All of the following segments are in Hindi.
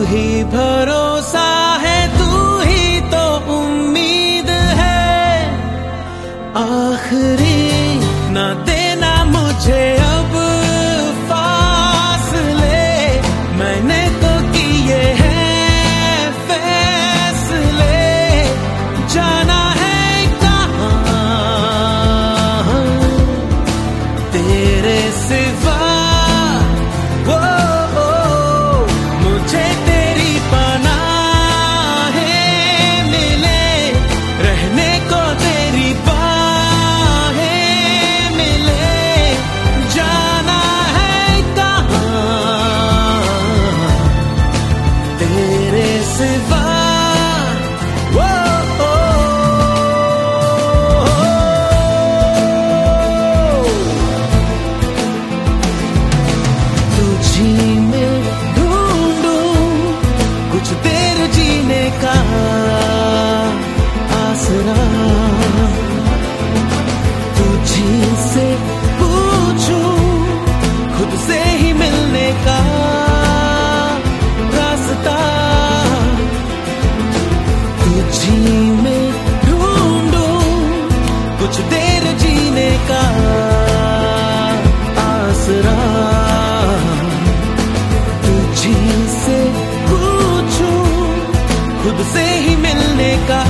ही भरोसा है, तू ही तो उम्मीद है। आखिरी ना देना मुझे अब फासले, मैंने तो किए हैं फैसले। जाना है कहाँ तेरे सिवा, मुझे तेरी पनाहें मिले, रहने को तेरी बाहें मिले। जाना है कहाँ तेरे सिवा। तुझी में ढूंढूं कुछ देर जीने का आसरा, तुझी से पूछूं खुद से ही मिलने का रास्ता। तुझी में ढूंढूं कुछ देर जीने का आसरा, तुझी से पूछूं खुद से ही मिलने का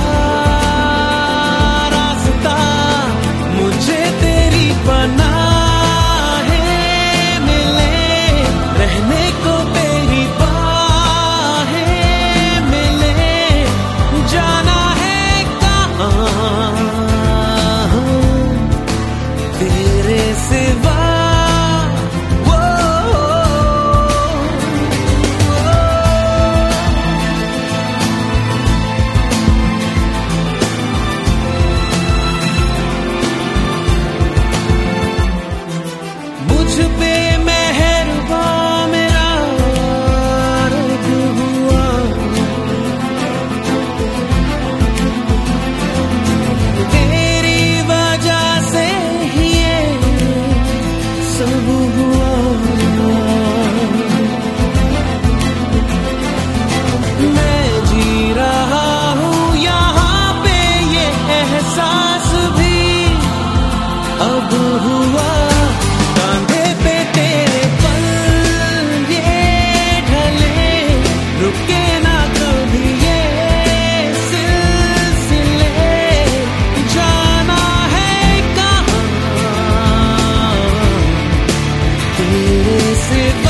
रास्ता। मुझे तेरी पनाहें मिले, रहने को तेरी बाहें मिले। जाना है कहाँ तेरे सिवा। मुझ पे मेहरबान मेरा रब हुआ, तेरी वजह से ही ये सब हुआ। मैं जी रहा हूँ यहाँ पे, ये एहसास भी अब हुआ। कांधे पे तेरे पल ये ढले, रुके ना कभी ये सिलसिले। जाना है कहाँ तेरे सिवा।